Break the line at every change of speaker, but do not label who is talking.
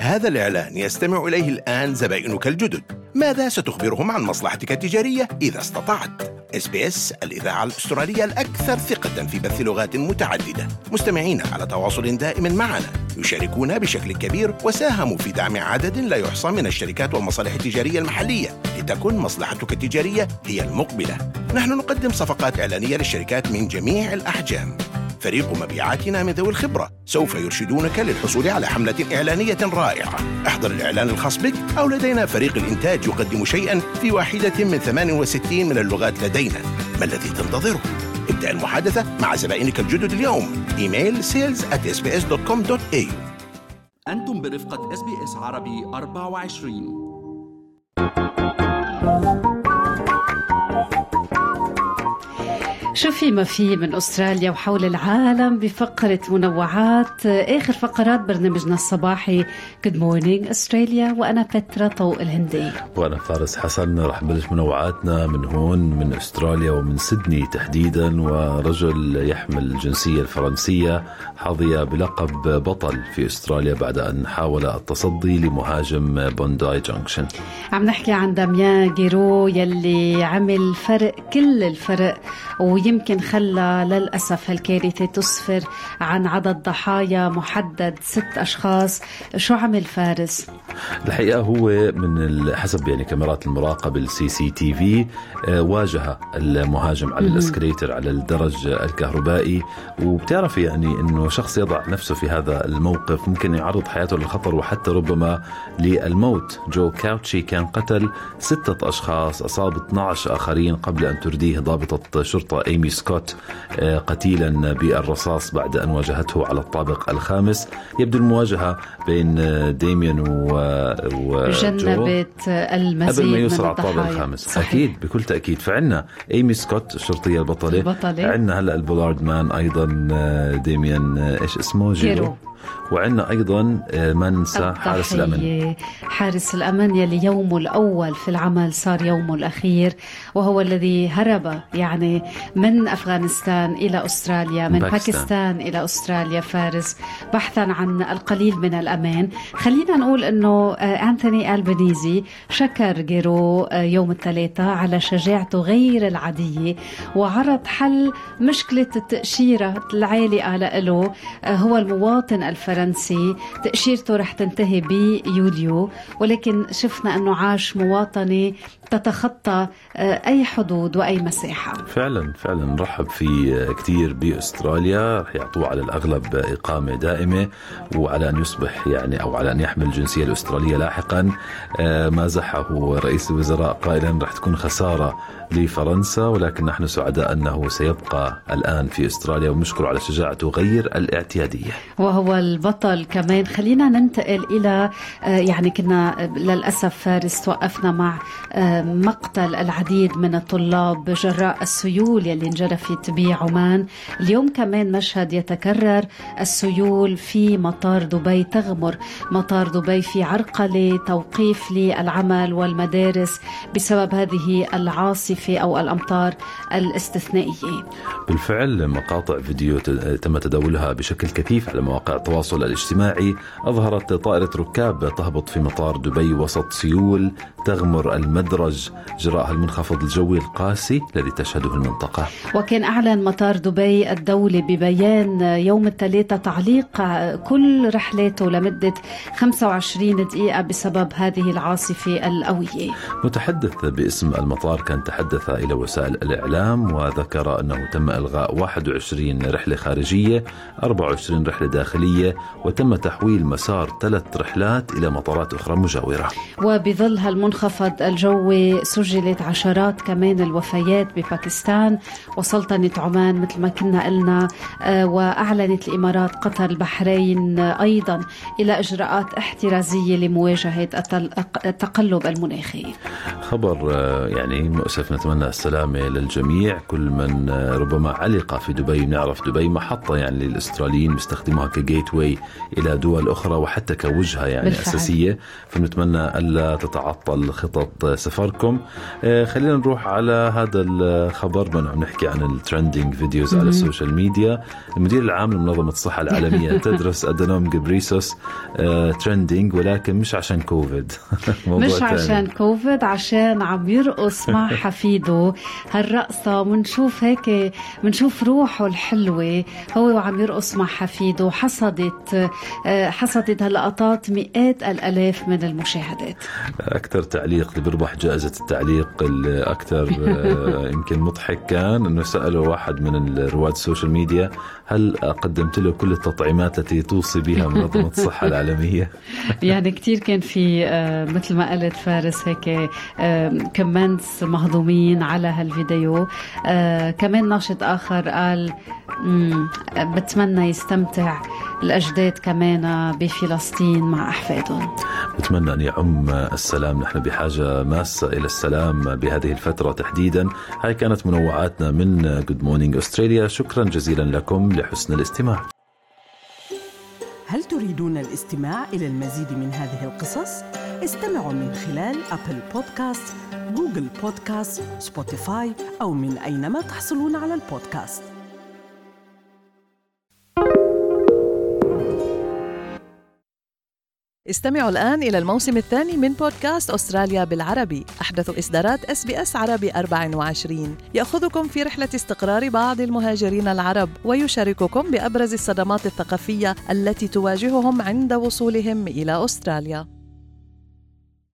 هذا الإعلان يستمع إليه الآن زبائنك الجدد. ماذا ستخبرهم عن مصلحتك التجارية إذا استطعت؟ SBS الإذاعة الأسترالية الأكثر ثقة في بث لغات متعددة. مستمعين على تواصل دائم معنا، يشاركون بشكل كبير وساهموا في دعم عدد لا يحصى من الشركات والمصالح التجارية المحلية لتكن مصلحتك التجارية هي المقبلة. نحن نقدم صفقات إعلانية للشركات من جميع الأحجام. فريق مبيعاتنا من ذوي الخبرة سوف يرشدونك للحصول على حملة إعلانية رائعة. احضر الإعلان الخاص بك، أو لدينا فريق الإنتاج يقدم شيئا في واحدة من 68 من اللغات لدينا. ما الذي تنتظره؟ ابدأ المحادثة مع زبائنك الجدد اليوم. إيميل sales@sbs.com.au.
أنتم برفقة SBS عربي 24.
شو في ما في من أستراليا وحول العالم بفقرة منوعات، آخر فقرات برنامجنا الصباحي Good Morning أستراليا. وأنا بترا طوق الهندي،
وأنا فارس حسن. رح نبلش منوعاتنا من هون من أستراليا ومن سيدني تحديدا. ورجل يحمل الجنسية الفرنسية حظي بلقب بطل في أستراليا بعد أن حاول التصدي لمهاجم بونداي جانكشن.
عم نحكي عن داميان جيرو يلي عمل فرق، كل الفرق، ويمكن خلى للأسف هالكارثة تسفر عن عدد ضحايا محدد 6 أشخاص. شو عمل فارس؟
الحقيقة هو من حسب يعني كاميرات المراقبة الCCTV واجه المهاجم على الاسكليتر، على الدرج الكهربائي. وبتعرف يعني انه شخص يضع نفسه في هذا الموقف ممكن يعرض حياته للخطر وحتى ربما للموت. جو كاوتشي كان قتل 6 أشخاص، أصاب 12 آخرين قبل أن ترديه ضابطة شرطة إيمي سكوت قتيلا بالرصاص بعد أن واجهته على الطابق الخامس. يبدو المواجهة بين ديميان
جنبت المزيد
قبل ما يوصل
من
على الطابق الخامس.
صحيح.
أكيد بكل تأكيد. فعنا إيمي سكوت الشرطية البطلة. عنا هلأ البولارد مان أيضا، ديميان إيش اسمه؟ جيرو. وعندنا أيضا ما ننسى حارس الأمن.
حارس الأمن يلي يومه الأول في العمل صار يومه الأخير، وهو الذي هرب يعني من أفغانستان إلى أستراليا، من باكستان إلى أستراليا فارس، بحثا عن القليل من الأمان. خلينا نقول أنه أنتوني ألبانيزي شكر جيرو يوم الثلاثاء على شجاعته غير العادية، وعرض حل مشكلة التأشيرة العالقة له. هو المواطن الفرنسي، تأشيرته رح تنتهي بيوليو، ولكن شفنا أنه عاش مواطنة تتخطى أي حدود وأي مساحة.
فعلا رحب في كتير بأستراليا، رح يعطوه على الأغلب إقامة دائمة، وعلى أن يصبح يعني أو على أن يحمل الجنسية الأسترالية لاحقا. مازحه رئيس الوزراء قائلا رح تكون خسارة لفرنسا، ولكن نحن سعداء أنه سيبقى الآن في أستراليا، ونشكر على شجاعته غير الاعتيادية.
وهو البطل كمان. خلينا ننتقل إلى يعني كنا للأسف فارس توقفنا مع مقتل العديد من الطلاب جراء السيول يلي انجرفت بعمان. اليوم كمان مشهد يتكرر، السيول في مطار دبي، تغمر مطار دبي في عرقلة، توقيف للعمل والمدارس بسبب هذه العاصفة أو الأمطار الاستثنائية.
بالفعل مقاطع فيديو تم تداولها بشكل كثيف على مواقع التواصل الاجتماعي أظهرت طائرة ركاب تهبط في مطار دبي وسط سيول تغمر المدرج جراء المنخفض الجوي القاسي الذي تشهده المنطقة. وكان
أعلن مطار دبي الدولي ببيان يوم الثلاثاء تعليق كل رحلاته لمدة 25 دقيقة بسبب هذه العاصفة القوية.
متحدث باسم المطار كان تحدث إلى وسائل الإعلام وذكر أنه تم إلغاء 21 رحلة خارجية، 24 رحلة داخلية، وتم تحويل مسار 3 رحلات إلى مطارات أخرى مجاورة.
وبظل هالمنخفض الجوي سجلت عشرات كمان الوفيات بباكستان وسلطنة عمان مثل ما كنا قلنا، وأعلنت الإمارات، قطر، البحرين أيضا إلى إجراءات احترازية لمواجهة التقلب المناخي.
خبر يعني مؤسف، نتمنى السلامة للجميع. كل من ربما علق في دبي، نعرف دبي محطة يعني للأستراليين بيستخدموها كجيت كجيت واي إلى دول أخرى وحتى كوجهة يعني بالفعل. أساسية. فنتمنى ألا تتعطل خطط سفركم. خلينا نروح على هذا الخبر. بنحكي نحكي عن الترندينج فيديوز على السوشيال ميديا. المدير العام لمنظمة الصحة العالمية تدرس أدنوم غبريسوس ترندينج، ولكن مش عشان كوفيد
مش عشان كوفيد، عشان عم يرقص مع حفيده هالرقصة. منشوف هيك، منشوف روحه الحلوة هو وعم يرقص مع حفيده. حصدت هاللقطات مئات الألاف من المشاهدات.
أكثر تعليق اللي بيربح جائزة التعليق الأكثر يمكن مضحك كان إنه سأله واحد من رواد السوشيال ميديا: هل قدمت له كل التطعيمات التي توصي بها منظمة الصحة العالمية؟
يعني كتير كان في مثل ما قلت فارس هيك كومنتس مهضومين على هالفيديو. كمان ناشط آخر قال بتمنى يستمتع الأجداد كمان بفلسطين مع أحفادهم.
بتمنى أن يعم السلام. نحن بحاجة ماسة إلى السلام بهذه الفترة تحديدا. هاي كانت منوعاتنا من Good Morning Australia. شكرا جزيلا لكم لحسن الاستماع.
هل تريدون الاستماع إلى المزيد من هذه القصص؟ استمعوا من خلال أبل بودكاست، جوجل بودكاست، سبوتيفاي أو من أينما تحصلون على البودكاست.
استمعوا الآن إلى الموسم الثاني من بودكاست أستراليا بالعربي، أحدث إصدارات SBS عربي 24، يأخذكم في رحلة استقرار بعض المهاجرين العرب ويشارككم بأبرز الصدمات الثقافية التي تواجههم عند وصولهم إلى أستراليا.